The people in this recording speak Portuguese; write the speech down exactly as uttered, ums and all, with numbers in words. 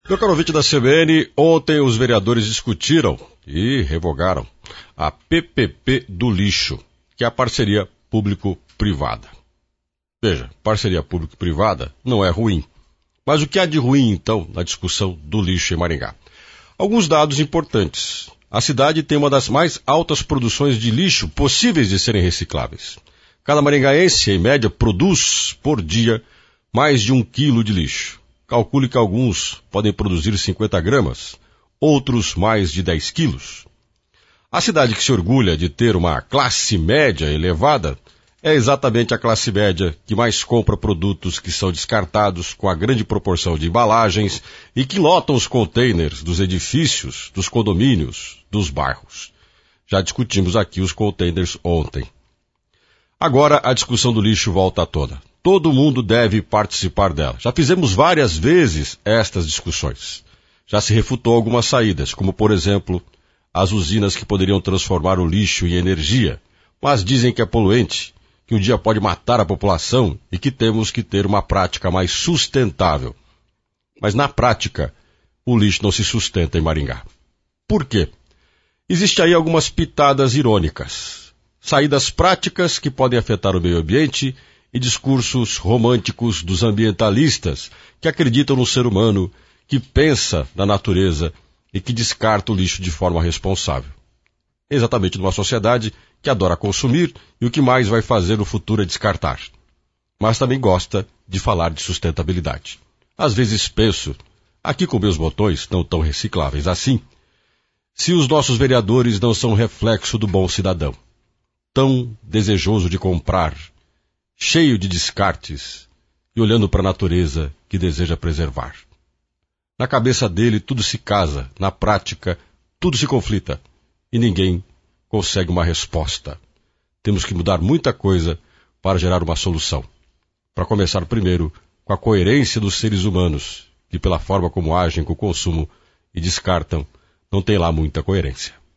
Meu caro ouvinte da C B N, ontem os vereadores discutiram e revogaram a P P P do lixo, que é a parceria público-privada. Veja, parceria público-privada não é ruim. Mas o que há de ruim, então, na discussão do lixo em Maringá? Alguns dados importantes. A cidade tem uma das mais altas produções de lixo possíveis de serem recicláveis. Cada maringaense, em média, produz, por dia, mais de um quilo de lixo. Calcule que alguns podem produzir cinquenta gramas, outros mais de dez quilos. A cidade que se orgulha de ter uma classe média elevada é exatamente a classe média que mais compra produtos que são descartados com a grande proporção de embalagens e que lotam os containers dos edifícios, dos condomínios, dos bairros. Já discutimos aqui os containers ontem. Agora a discussão do lixo volta à tona. Todo mundo deve participar dela. Já fizemos várias vezes estas discussões. Já se refutou algumas saídas, como por exemplo, as usinas que poderiam transformar o lixo em energia, mas dizem que é poluente, que um dia pode matar a população e que temos que ter uma prática mais sustentável. Mas na prática, o lixo não se sustenta em Maringá. Por quê? Existem aí algumas pitadas irônicas, saídas práticas que podem afetar o meio ambiente e discursos românticos dos ambientalistas que acreditam no ser humano, que pensa na natureza e que descarta o lixo de forma responsável. Exatamente numa sociedade que adora consumir e o que mais vai fazer no futuro é descartar. Mas também gosta de falar de sustentabilidade. Às vezes penso, aqui com meus botões não tão recicláveis assim, se os nossos vereadores não são reflexo do bom cidadão, tão desejoso de comprar, cheio de descartes e olhando para a natureza que deseja preservar. Na cabeça dele tudo se casa, na prática tudo se conflita e ninguém consegue uma resposta. Temos que mudar muita coisa para gerar uma solução. Para começar primeiro com a coerência dos seres humanos, que pela forma como agem com o consumo e descartam, não tem lá muita coerência.